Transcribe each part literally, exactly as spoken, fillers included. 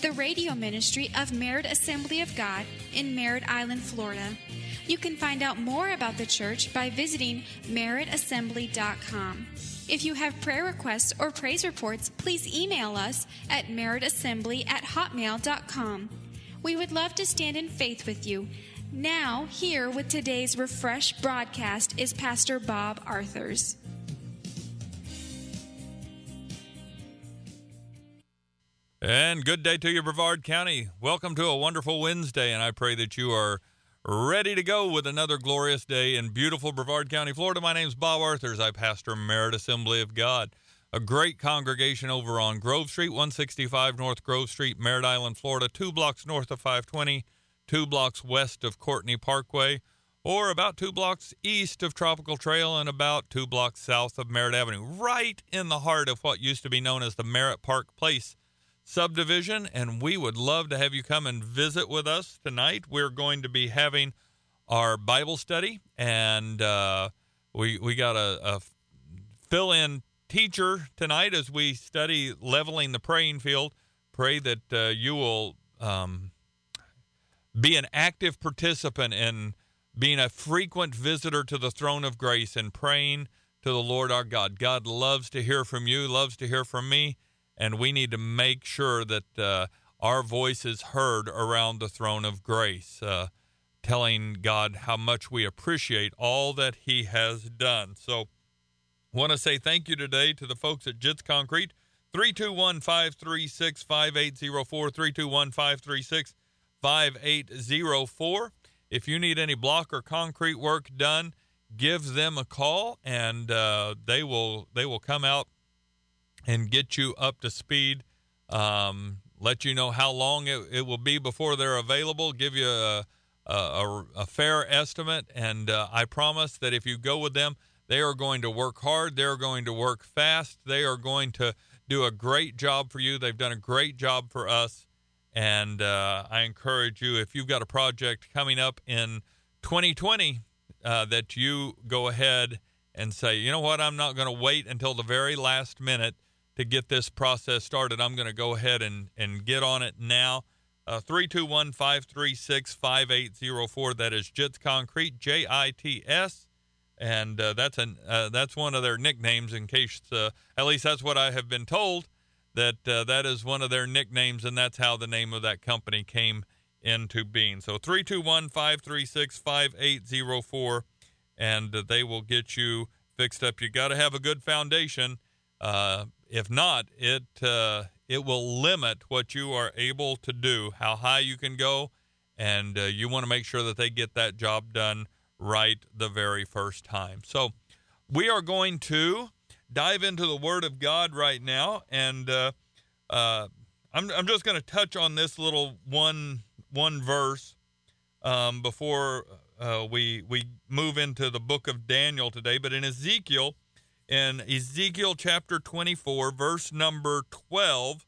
the radio ministry of Merritt Assembly of God in Merritt Island, Florida. You can find out more about the church by visiting merritt assembly dot com. If you have prayer requests or praise reports, please email us at merritt assembly at hotmail dot com. We would love to stand in faith with you. Now, here with today's Refresh broadcast is Pastor Bob Arthurs. And good day to you, Brevard County. Welcome to a wonderful Wednesday, and I pray that you are ready to go with another glorious day in beautiful Brevard County, Florida. My name's Bob Arthurs. I pastor Merritt Assembly of God, a great congregation over on Grove Street, one sixty-five North Grove Street, Merritt Island, Florida, two blocks north of five twenty, two blocks west of Courtney Parkway, or about two blocks east of Tropical Trail and about two blocks south of Merritt Avenue, right in the heart of what used to be known as the Merritt Park Place subdivision. And we would love to have you come and visit with us tonight. We're going to be having our Bible study, and uh, we we got a, a fill-in teacher tonight as we study leveling the praying field. Pray that uh, you will um, be an active participant in being a frequent visitor to the throne of grace and praying to the Lord our God. God loves to hear from you, loves to hear from me, and we need to make sure that uh, our voice is heard around the throne of grace, uh, telling God how much we appreciate all that he has done. So I want to say thank you today to the folks at Jits Concrete, three two one, five three six, five eight zero four, three two one, five three six, five eight zero four. If you need any block or concrete work done, give them a call, and uh, they will they will come out and get you up to speed, um, let you know how long it, it will be before they're available, give you a, a, a fair estimate, and uh, I promise that if you go with them, they are going to work hard, they're going to work fast, they are going to do a great job for you. They've done a great job for us, and uh, I encourage you, if you've got a project coming up in twenty twenty, uh, that you go ahead and say, you know what, I'm not going to wait until the very last minute to get this process started. I'm going to go ahead and, and get on it now. Uh, three two one, five three six, five eight zero four. That is Jits Concrete, J I T S. And uh, that's an uh, that's one of their nicknames, in case, uh, at least that's what I have been told, that uh, that is one of their nicknames, and that's how the name of that company came into being. So three two one, five three six, five eight zero four, and uh, they will get you fixed up. You got to have a good foundation. Uh, if not, it uh, it will limit what you are able to do, how high you can go, and uh, you want to make sure that they get that job done right the very first time. So we are going to dive into the Word of God right now, and uh, uh, I'm I'm just going to touch on this little one one verse um, before uh, we we move into the book of Daniel today. But in Ezekiel. In Ezekiel chapter twenty-four, verse number twelve,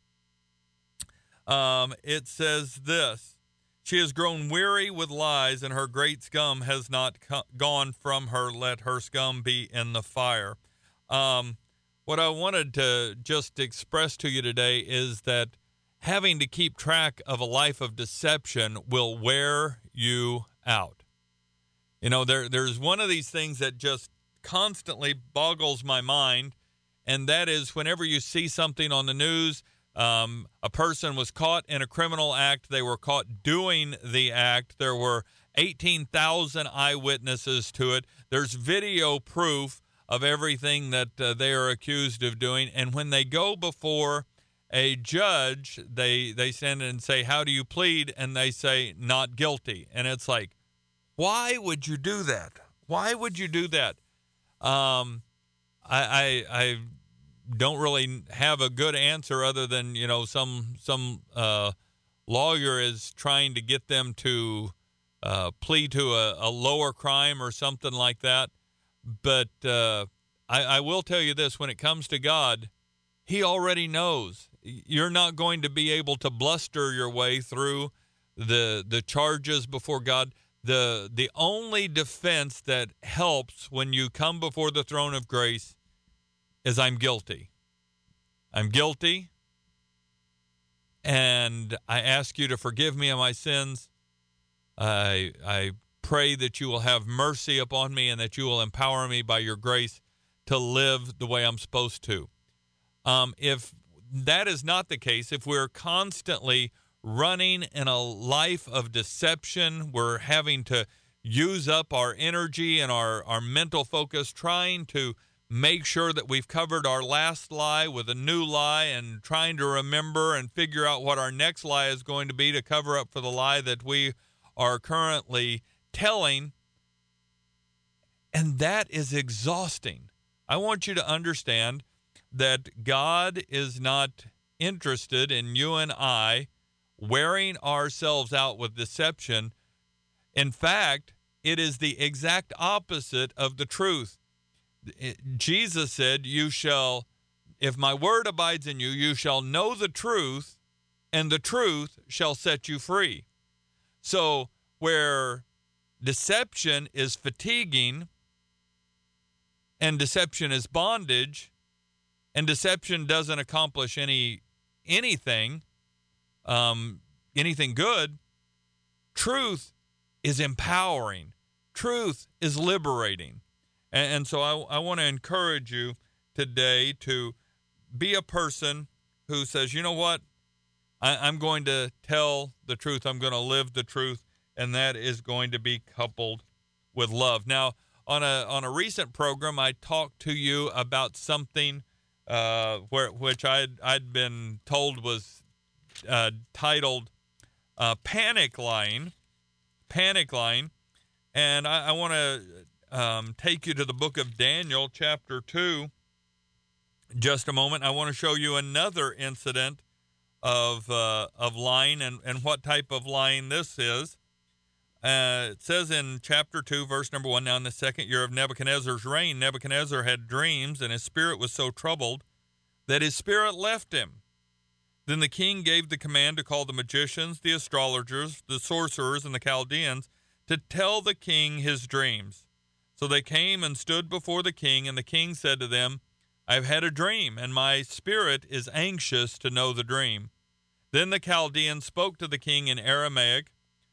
um, it says this: "She has grown weary with lies, and her great scum has not co- gone from her. Let her scum be in the fire." Um, what I wanted to just express to you today is that having to keep track of a life of deception will wear you out. You know, there there's one of these things that just constantly boggles my mind, and that is whenever you see something on the news, um, a person was caught in a criminal act, they were caught doing the act, there were eighteen thousand eyewitnesses to it, there's video proof of everything that uh, they are accused of doing, and when they go before a judge, they, they stand and say, "How do you plead?" And they say, "Not guilty." And it's like, why would you do that? Why would you do that? Um, I, I, I don't really have a good answer other than, you know, some, some, uh, lawyer is trying to get them to, uh, plead to a, a lower crime or something like that. But, uh, I, I will tell you this, when it comes to God, he already knows you're not going to be able to bluster your way through the, the charges before God. The the only defense that helps when you come before the throne of grace is, "I'm guilty. I'm guilty, And I ask you to forgive me of my sins. I, I pray that you will have mercy upon me and that you will empower me by your grace to live the way I'm supposed to. Um, if that is not the case, if we're constantly running in a life of deception, we're having to use up our energy and our, our mental focus trying to make sure that we've covered our last lie with a new lie and trying to remember and figure out what our next lie is going to be to cover up for the lie that we are currently telling. And that is exhausting. I want you to understand that God is not interested in you and I wearing ourselves out with deception. In fact, it is the exact opposite of the truth. Jesus said, you shall, if my word abides in you, you shall know the truth, and the truth shall set you free. So where deception is fatiguing, and deception is bondage, and deception doesn't accomplish any anything, um, anything good, truth is empowering. Truth is liberating. And, and so I, I want to encourage you today to be a person who says, you know what, I, I'm going to tell the truth. I'm going to live the truth, and that is going to be coupled with love. Now, on a on a recent program, I talked to you about something uh, where which I'd I'd been told was uh, titled uh, "Panic Lying," panic lying, and I, I want to um, take you to the book of Daniel, chapter two. Just a moment. I want to show you another incident of uh, of lying and and what type of lying this is. Uh, it says in chapter two, verse number one, now in the second year of Nebuchadnezzar's reign, Nebuchadnezzar had dreams, and his spirit was so troubled that his spirit left him. Then the king gave the command to call the magicians, the astrologers, the sorcerers, and the Chaldeans to tell the king his dreams. So they came and stood before the king, and the king said to them, I have had a dream, and my spirit is anxious to know the dream. Then the Chaldeans spoke to the king in Aramaic,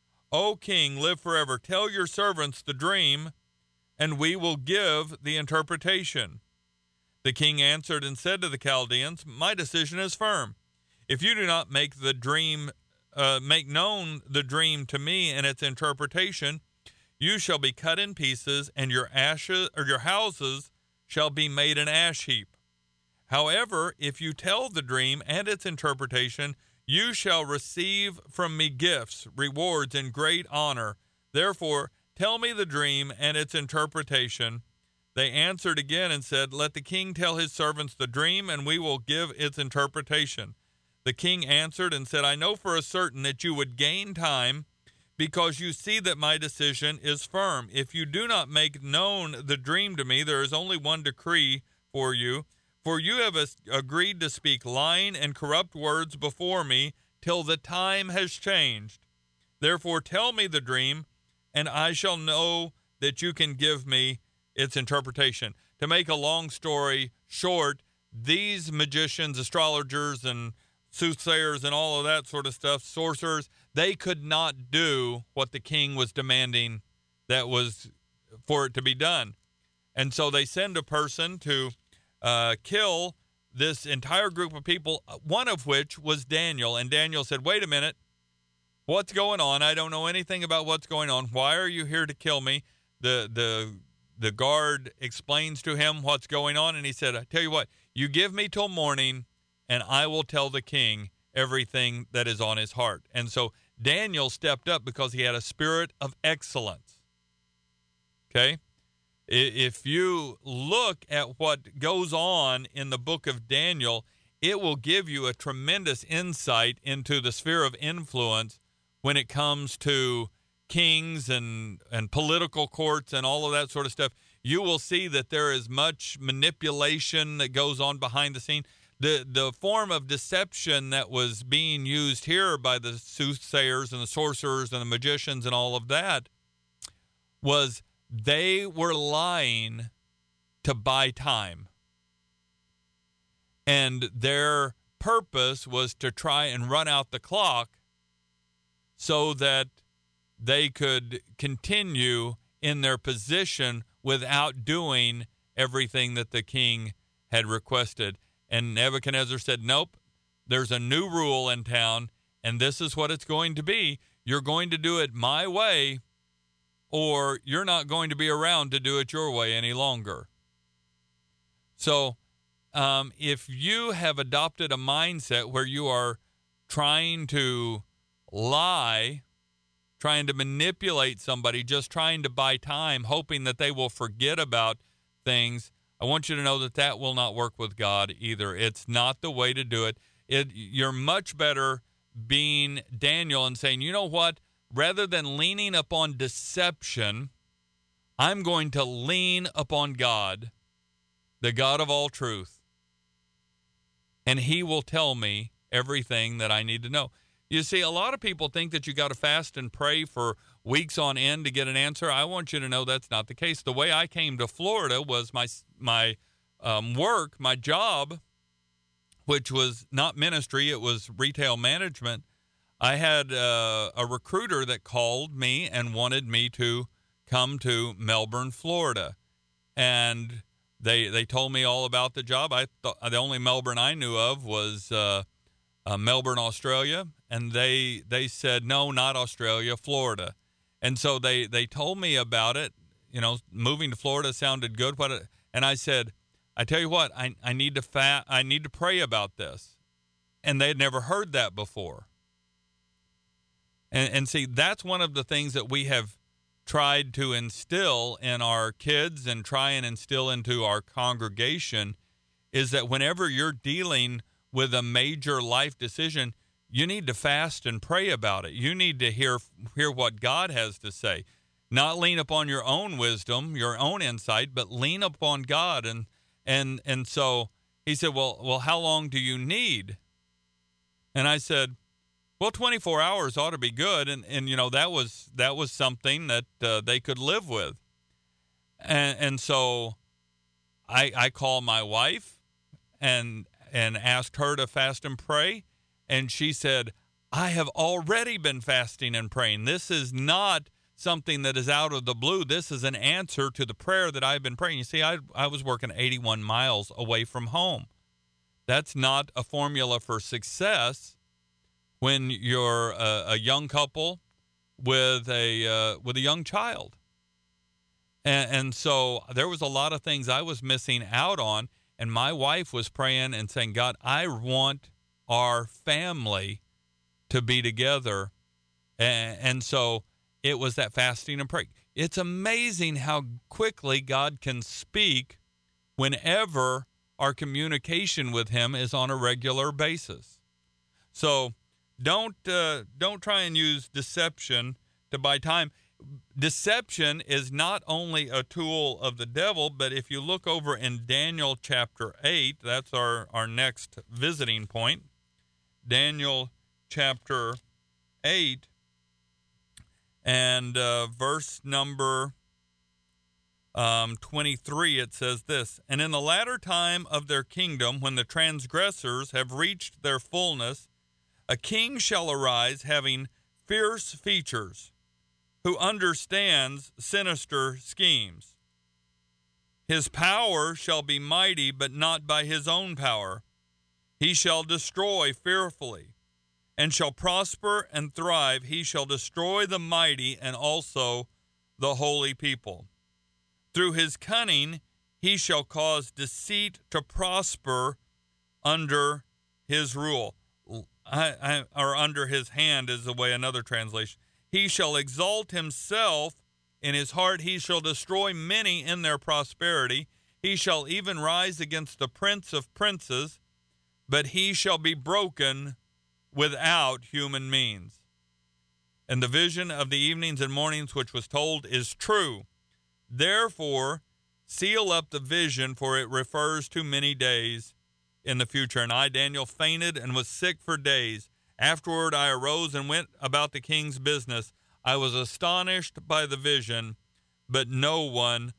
O king, live forever. Tell your servants the dream, and we will give the interpretation. The king answered and said to the Chaldeans, my decision is firm. If you do not make the dream, uh, make known the dream to me and its interpretation, you shall be cut in pieces, and your ashes or your houses shall be made an ash heap. However, if you tell the dream and its interpretation, you shall receive from me gifts, rewards, and great honor. Therefore, tell me the dream and its interpretation. They answered again and said, let the king tell his servants the dream, and we will give its interpretation. The king answered and said, I know for a certain that you would gain time, because you see that my decision is firm. If you do not make known the dream to me, there is only one decree for you. For you have agreed to speak lying and corrupt words before me till the time has changed. Therefore tell me the dream, and I shall know that you can give me its interpretation. To make a long story short, these magicians, astrologers, and soothsayers and all of that sort of stuff, sorcerers, they could not do what the king was demanding that was for it to be done. And so they send a person to Uh, kill this entire group of people, one of which was Daniel. And Daniel said, wait a minute, what's going on? I don't know anything about what's going on. Why are you here to kill me? The the the guard explains to him what's going on, and he said, I tell you what, you give me till morning, and I will tell the king everything that is on his heart. And so Daniel stepped up because he had a spirit of excellence. Okay? If you look at what goes on in the book of Daniel, it will give you a tremendous insight into the sphere of influence when it comes to kings and, and political courts and all of that sort of stuff. You will see that there is much manipulation that goes on behind the scene. The, the form of deception that was being used here by the soothsayers and the sorcerers and the magicians and all of that was they were lying to buy time. And their purpose was to try and run out the clock so that they could continue in their position without doing everything that the king had requested. And Nebuchadnezzar said, nope, there's a new rule in town, and this is what it's going to be. You're going to do it my way, or you're not going to be around to do it your way any longer. So um, if you have adopted a mindset where you are trying to lie, trying to manipulate somebody, just trying to buy time, hoping that they will forget about things, I want you to know that that will not work with God either. It's not the way to do it. It you're much better being Daniel and saying, you know what, rather than leaning upon deception, I'm going to lean upon God, the God of all truth, and he will tell me everything that I need to know. You see, a lot of people think that you got to fast and pray for weeks on end to get an answer. I want you to know that's not the case. The way I came to Florida was my my um, work, my job, which was not ministry, it was retail management. I had uh, a recruiter that called me and wanted me to come to Melbourne, Florida. And they they told me all about the job. I thought the only Melbourne I knew of was uh, uh, Melbourne, Australia. And they they said, no, not Australia, Florida. And so they, they told me about it. You know, moving to Florida sounded good. What? It, and I said, I tell you what, I, I need to fa- I need to pray about this. And they had never heard that before. And, and see, that's one of the things that we have tried to instill in our kids and try and instill into our congregation is that whenever you're dealing with a major life decision, you need to fast and pray about it. You need to hear hear what God has to say. Not lean upon your own wisdom, your own insight, but lean upon God. And and and so he said, well, well, how long do you need? And I said, well, twenty-four hours ought to be good. And, and you know, that was that was something that uh, they could live with. And, and so I, I called my wife and and asked her to fast and pray. And she said, I have already been fasting and praying. This is not something that is out of the blue. This is an answer to the prayer that I've been praying. You see, I, I was working eighty-one miles away from home. That's not a formula for success when you're a, a young couple with a uh, with a young child. And, and so there was a lot of things I was missing out on. And my wife was praying and saying, God, I want our family to be together. And, and so it was that fasting and praying. It's amazing how quickly God can speak whenever our communication with him is on a regular basis. So don't uh, don't try and use deception to buy time. Deception is not only a tool of the devil, but if you look over in Daniel chapter eight, that's our, our next visiting point. Daniel chapter eight and uh, verse number um, twenty-three, it says this, and in the latter time of their kingdom, when the transgressors have reached their fullness, a king shall arise having fierce features, who understands sinister schemes. His power shall be mighty, but not by his own power. He shall destroy fearfully, and shall prosper and thrive. He shall destroy the mighty and also the holy people. Through his cunning he shall cause deceit to prosper under his rule. I, I, or under his hand is the way another translation. He shall exalt himself in his heart. He shall destroy many in their prosperity. He shall even rise against the prince of princes, but he shall be broken without human means. And the vision of the evenings and mornings which was told is true. Therefore, seal up the vision, for it refers to many days in the future. And I, Daniel, fainted and was sick for days. Afterward I arose and went about the king's business. I was astonished by the vision, but no one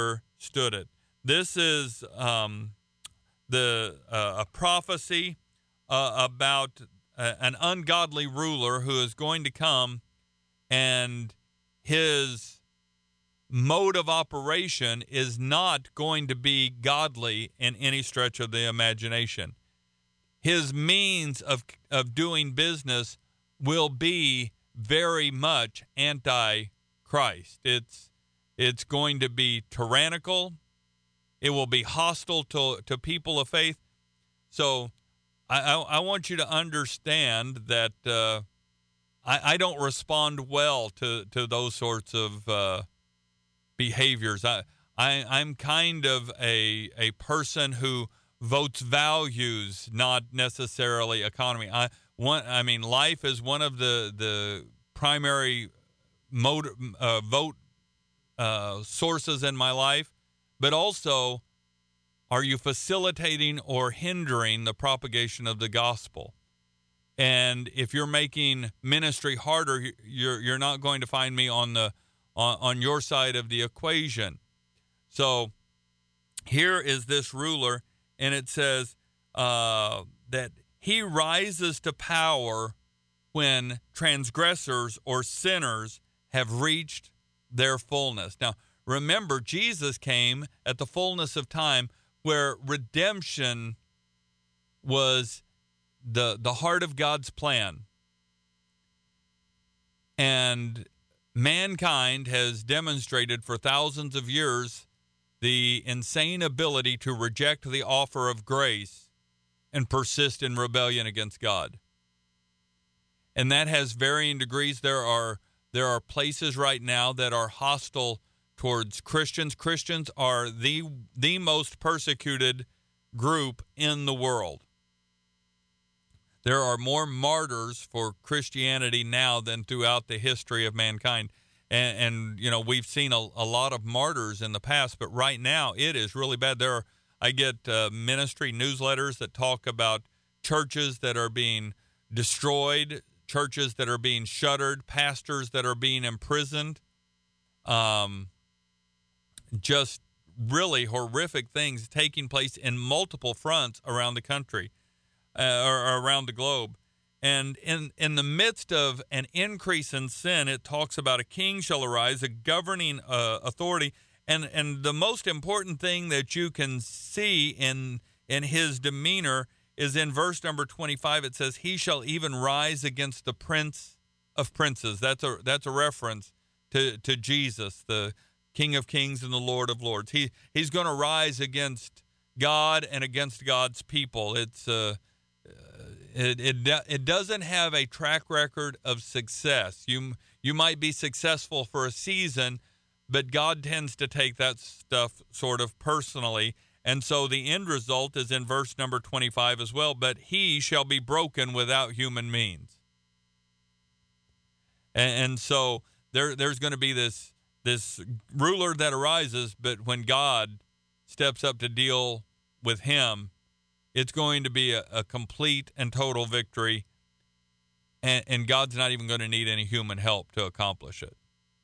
understood it. This is um, the uh, a prophecy uh, about uh, an ungodly ruler who is going to come, and his mode of operation is not going to be godly in any stretch of the imagination. His means of of doing business will be very much anti-Christ. It's it's going to be tyrannical. It will be hostile to to people of faith. So I I, I want you to understand that uh, I I don't respond well to to those sorts of uh, behaviors. I, I I'm kind of a a person who votes values, not necessarily economy. I one I mean life is one of the the primary mode, uh, vote uh, sources in my life, but also, are you facilitating or hindering the propagation of the gospel? And if you're making ministry harder, you're you're not going to find me on the on, on your side of the equation. So here is this ruler, and it says uh, that he rises to power when transgressors or sinners have reached their fullness. Now, remember, Jesus came at the fullness of time, where redemption was the the heart of God's plan. And mankind has demonstrated for thousands of years the insane ability to reject the offer of grace and persist in rebellion against God. And that has varying degrees. There are there are places right now that are hostile towards Christians. Christians are the the most persecuted group in the world. There are more martyrs for Christianity now than throughout the history of mankind. And, and you know, we've seen a, a lot of martyrs in the past, but right now it is really bad. There are, I get uh, ministry newsletters that talk about churches that are being destroyed, churches that are being shuttered, pastors that are being imprisoned. Um, just really horrific things taking place in multiple fronts around the country. Uh, or around the globe. And in, in the midst of an increase in sin, it talks about a king shall arise, a governing uh, authority. And, and the most important thing that you can see in, in his demeanor is in verse number twenty-five. It says, he shall even rise against the prince of princes. That's a, that's a reference to, to Jesus, the King of kings and the Lord of lords. He, he's going to rise against God and against God's people. It's uh, It, it it doesn't have a track record of success. You you might be successful for a season, but God tends to take that stuff sort of personally. And so the end result is in verse number twenty-five as well. But he shall be broken without human means. And, and so there there's going to be this this ruler that arises, but when God steps up to deal with him, it's going to be a, a complete and total victory, and, and God's not even going to need any human help to accomplish it.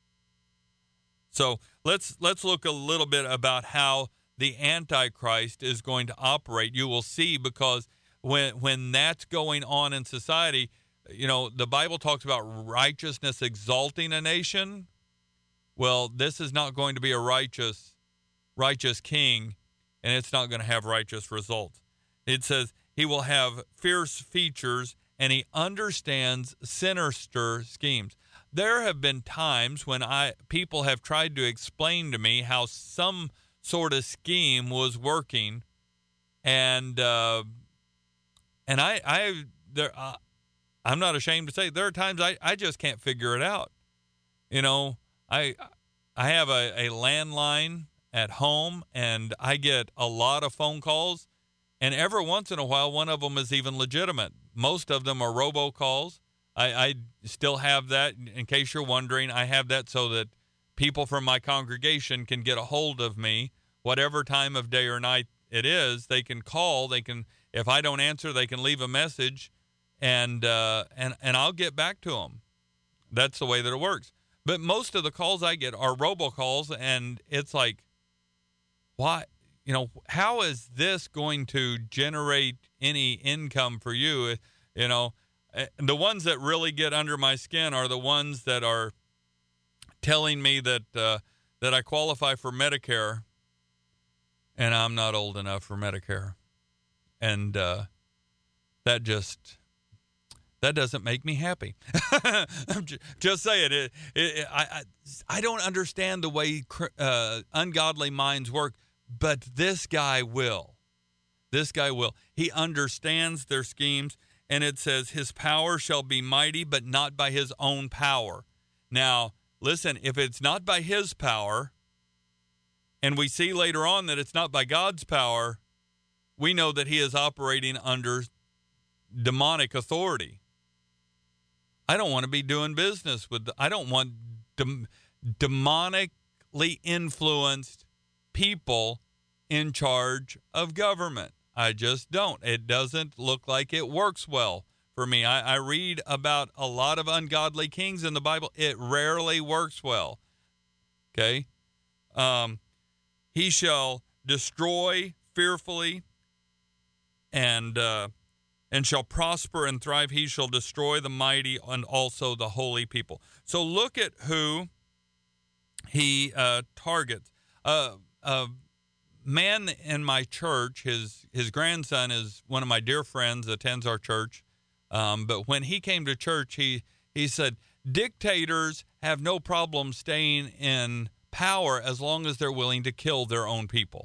So let's let's look a little bit about how the Antichrist is going to operate. You will see, because when when that's going on in society, you know, the Bible talks about righteousness exalting a nation. Well, this is not going to be a righteous righteous king, and it's not going to have righteous results. It says he will have fierce features, and he understands sinister schemes. There have been times when I people have tried to explain to me how some sort of scheme was working, and uh, and I I there uh, I'm not ashamed to say there are times I, I just can't figure it out. You know, I I have a, a landline at home, and I get a lot of phone calls. And every once in a while, one of them is even legitimate. Most of them are robocalls. I, I still have that, in case you're wondering. I have that so that people from my congregation can get a hold of me, whatever time of day or night it is. They can call. They can, if I don't answer, they can leave a message, and uh, and and I'll get back to them. That's the way that it works. But most of the calls I get are robocalls, and it's like, why? you know, how is this going to generate any income for you? You know, the ones that really get under my skin are the ones that are telling me that uh, that I qualify for Medicare, and I'm not old enough for Medicare, and uh, that just that doesn't make me happy. I'm just saying it. it, it I, I I don't understand the way uh, ungodly minds work, but this guy will. This guy will. He understands their schemes, and it says his power shall be mighty, but not by his own power. Now, listen, if it's not by his power, and we see later on that it's not by God's power, we know that he is operating under demonic authority. I don't want to be doing business with, I don't want dem, demonically influenced people in charge of government. I just don't. It doesn't look like it works well for me. I, I read about a lot of ungodly kings in the Bible. It rarely works well. Okay? Um, he shall destroy fearfully and uh, and shall prosper and thrive. He shall destroy the mighty and also the holy people. So look at who he uh, targets. Uh, uh, man in my church, his his grandson is one of my dear friends, attends our church. Um, but when he came to church, he he said, dictators have no problem staying in power as long as they're willing to kill their own people.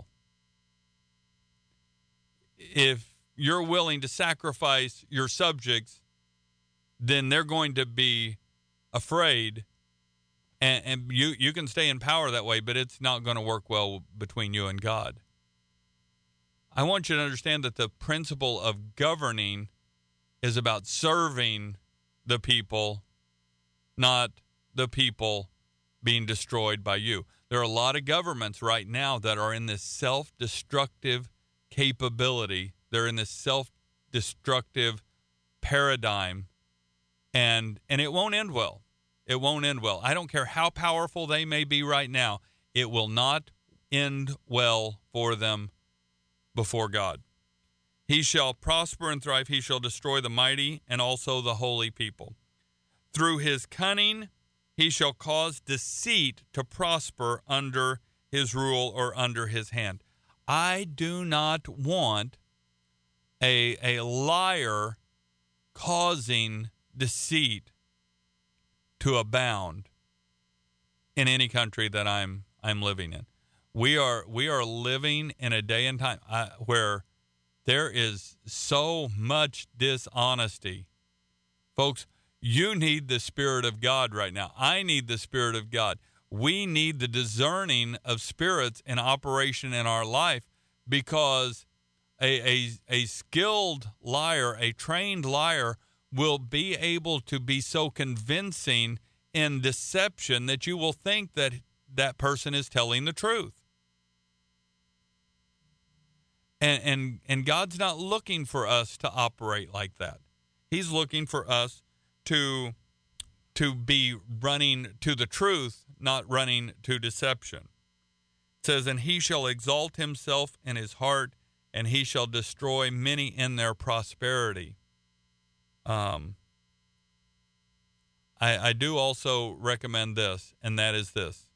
If you're willing to sacrifice your subjects, then they're going to be afraid, and, and you, you can stay in power that way, but it's not going to work well between you and God. I want you to understand that the principle of governing is about serving the people, not the people being destroyed by you. There are a lot of governments right now that are in this self-destructive capability. They're in this self-destructive paradigm, and and it won't end well. It won't end well. I don't care how powerful they may be right now. It will not end well for them before God. He shall prosper and thrive. He shall destroy the mighty and also the holy people. Through his cunning, he shall cause deceit to prosper under his rule or under his hand. I do not want a, a liar causing deceit to abound in any country that I'm I'm living in. We are we are living in a day and time uh, where there is so much dishonesty. Folks, you need the Spirit of God right now. I need the Spirit of God. We need the discerning of spirits in operation in our life, because a, a, a skilled liar, a trained liar, will be able to be so convincing in deception that you will think that that person is telling the truth. And, and and God's not looking for us to operate like that. He's looking for us to to be running to the truth, not running to deception. It says, and he shall exalt himself in his heart, and he shall destroy many in their prosperity. Um, I, I do also recommend this, and that is this.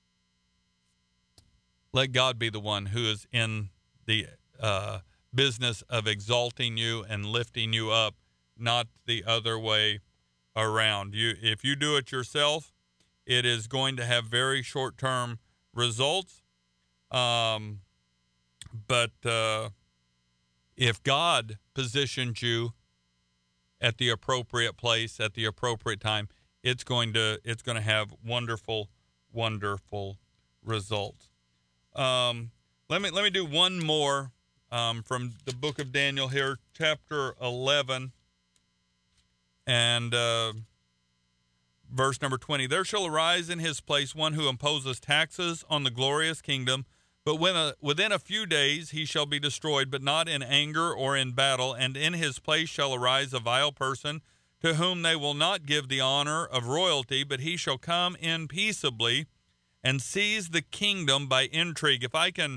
Let God be the one who is in the uh, business of exalting you and lifting you up, not the other way around. You, if you do it yourself, it is going to have very short-term results. Um, but uh, if God positions you at the appropriate place at the appropriate time, it's going to it's going to have wonderful, wonderful results. Um, let me let me do one more um, from the book of Daniel here, chapter eleven, and uh, verse number twenty. There shall arise in his place one who imposes taxes on the glorious kingdom, but when a, within a few days he shall be destroyed, but not in anger or in battle, and in his place shall arise a vile person, to whom they will not give the honor of royalty, but he shall come in peaceably and seize the kingdom by intrigue. If I can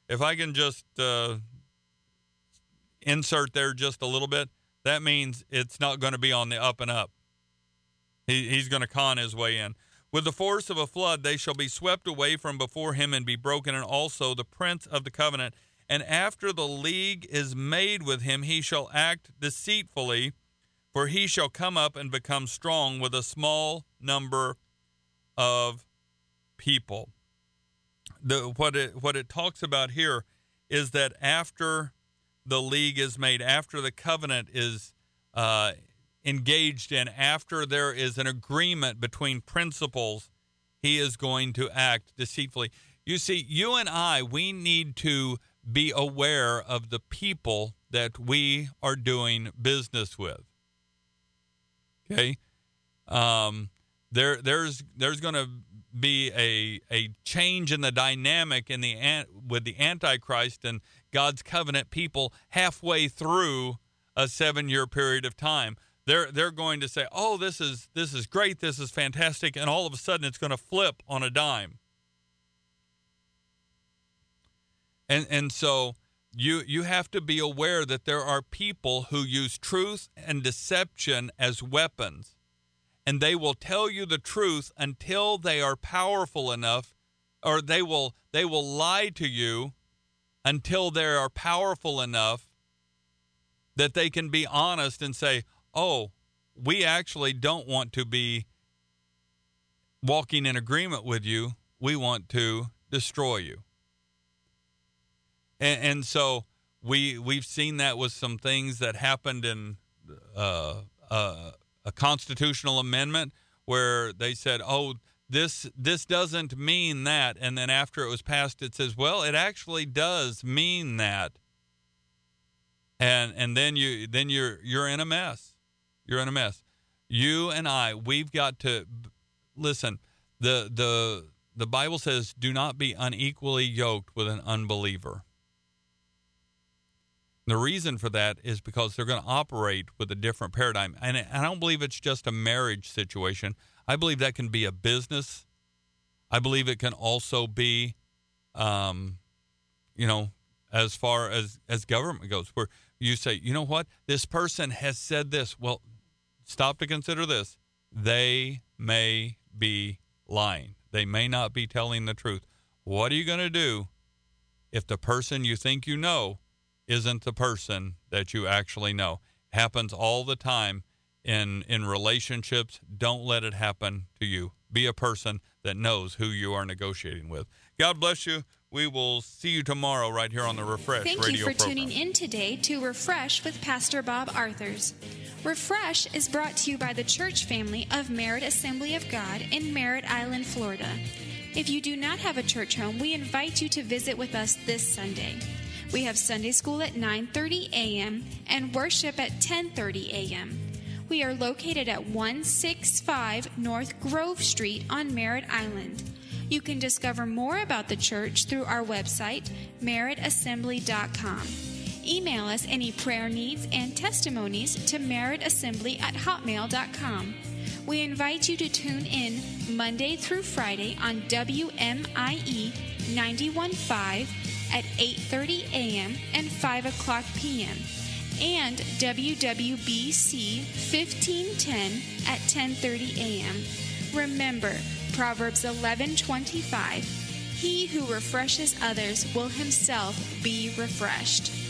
if I can just uh, insert there just a little bit, that means it's not going to be on the up and up. He, he's going to con his way in. With the force of a flood, they shall be swept away from before him and be broken, and also the prince of the covenant. And after the league is made with him, he shall act deceitfully, for he shall come up and become strong with a small number of people. The, what it what it talks about here is that after the league is made, after the covenant is uh, engaged in, after there is an agreement between principles, he is going to act deceitfully. You see, you and I, we need to be aware of the people that we are doing business with. Okay, um, there there's there's going to be a a change in the dynamic in the with the Antichrist and God's covenant people halfway through a seven-year period of time. They're they're going to say, "Oh, this is this is great, this is fantastic," and all of a sudden it's going to flip on a dime. And and so you you have to be aware that there are people who use truth and deception as weapons. And they will tell you the truth until they are powerful enough, or they will they will lie to you until they are powerful enough that they can be honest and say, "Oh, we actually don't want to be walking in agreement with you. We want to destroy you." And, and so we we've seen that with some things that happened in uh, uh, a constitutional amendment where they said, "Oh, this this doesn't mean that," and then after it was passed, it says, "Well, it actually does mean that." And and then you then you're you're in a mess. You're in a mess. You and I, we've got to listen. The the the Bible says, "Do not be unequally yoked with an unbeliever." The reason for that is because they're going to operate with a different paradigm. And I don't believe it's just a marriage situation. I believe that can be a business. I believe it can also be, um, you know, as far as, as government goes, where you say, you know what, this person has said this. Well, stop to consider this. They may be lying. They may not be telling the truth. What are you going to do if the person you think you know isn't the person that you actually know? Happens all the time in in relationships. Don't let it happen to you. Be a person that knows who you are negotiating with. God bless you. We will see you tomorrow right here on the Refresh Thank radio you for program. tuning in today to Refresh with Pastor Bob Arthurs. Refresh is brought to you by the church family of Merritt Assembly of God in Merritt Island, Florida. If you do not have a church home, we invite you to visit with us this Sunday. We have Sunday school at nine thirty a.m. and worship at ten thirty a.m. We are located at one sixty-five North Grove Street on Merritt Island. You can discover more about the church through our website, merritt assembly dot com. Email us any prayer needs and testimonies to merrittassembly at hotmail dot com. We invite you to tune in Monday through Friday on W M I E ninety-one point five at eight thirty a.m. and five o'clock p.m. and W W B C fifteen ten at ten thirty a.m. Remember, Proverbs eleven twenty-five, he who refreshes others will himself be refreshed.